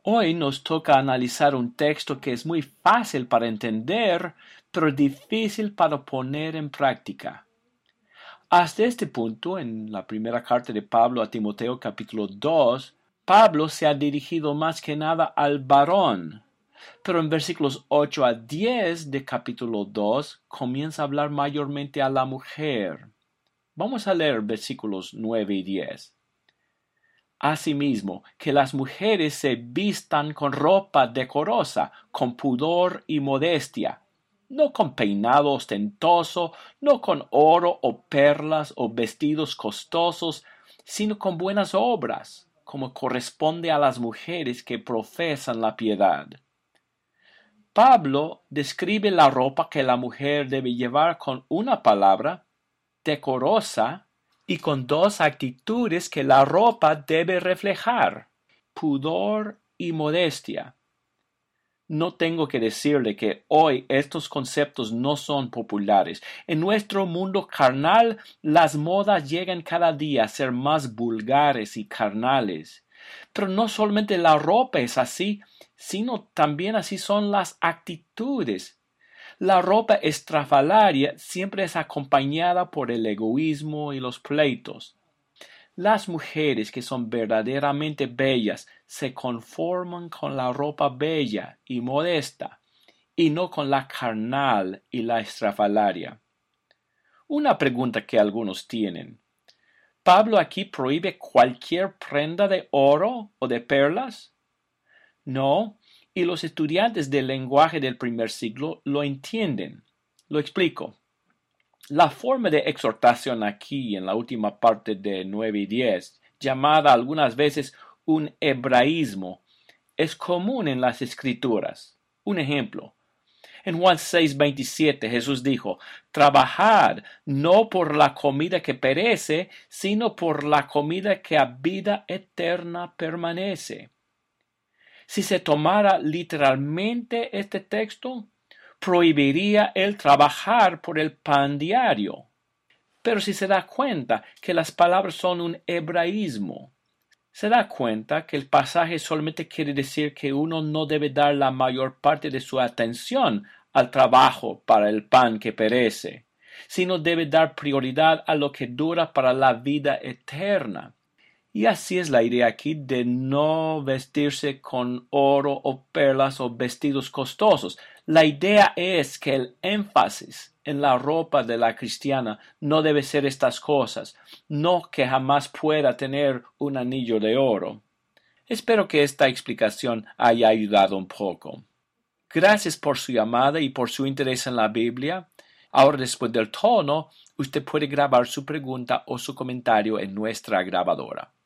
Hoy nos toca analizar un texto que es muy fácil para entender, pero difícil para poner en práctica. Hasta este punto, en la primera carta de Pablo a Timoteo capítulo 2, Pablo se ha dirigido más que nada al varón, pero en versículos 8 a 10 de capítulo 2 comienza a hablar mayormente a la mujer. Vamos a leer versículos 9 y 10. Asimismo, que las mujeres se vistan con ropa decorosa, con pudor y modestia, no con peinado ostentoso, no con oro o perlas o vestidos costosos, sino con buenas obras, como corresponde a las mujeres que profesan la piedad. Pablo describe la ropa que la mujer debe llevar con una palabra, decorosa, y con dos actitudes que la ropa debe reflejar, pudor y modestia. No tengo que decirle que hoy estos conceptos no son populares. En nuestro mundo carnal, las modas llegan cada día a ser más vulgares y carnales. Pero no solamente la ropa es así, sino también así son las actitudes. La ropa estrafalaria siempre es acompañada por el egoísmo y los pleitos. Las mujeres que son verdaderamente bellas se conforman con la ropa bella y modesta, y no con la carnal y la estrafalaria. Una pregunta que algunos tienen. ¿Pablo aquí prohíbe cualquier prenda de oro o de perlas? No, y los estudiantes del lenguaje del primer siglo lo entienden. Lo explico. La forma de exhortación aquí en la última parte de 9 y 10, llamada algunas veces un hebraísmo, es común en las Escrituras. Un ejemplo. En Juan 6:27 Jesús dijo, trabajad no por la comida que perece, sino por la comida que a vida eterna permanece. Si se tomara literalmente este texto, prohibiría el trabajar por el pan diario. Pero si se da cuenta que las palabras son un hebraísmo, se da cuenta que el pasaje solamente quiere decir que uno no debe dar la mayor parte de su atención al trabajo para el pan que perece, sino debe dar prioridad a lo que dura para la vida eterna. Y así es la idea aquí de no vestirse con oro o perlas o vestidos costosos. La idea es que el énfasis en la ropa de la cristiana no debe ser estas cosas, no que jamás pueda tener un anillo de oro. Espero que esta explicación haya ayudado un poco. Gracias por su llamada y por su interés en la Biblia. Ahora, después del tono, usted puede grabar su pregunta o su comentario en nuestra grabadora.